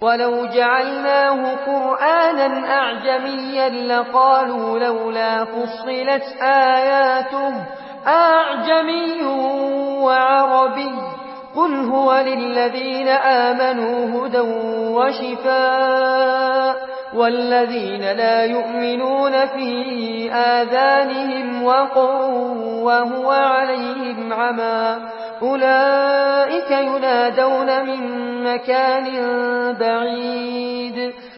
ولو جعلناه قرآنا أعجميا لقالوا لولا فصلت آياته أعجمي وعربي قل هو للذين آمنوا هدى وشفاء والذين لا يؤمنون في آذانهم وقر وهو عليهم عمى أولئك ينادون من مكان بعيد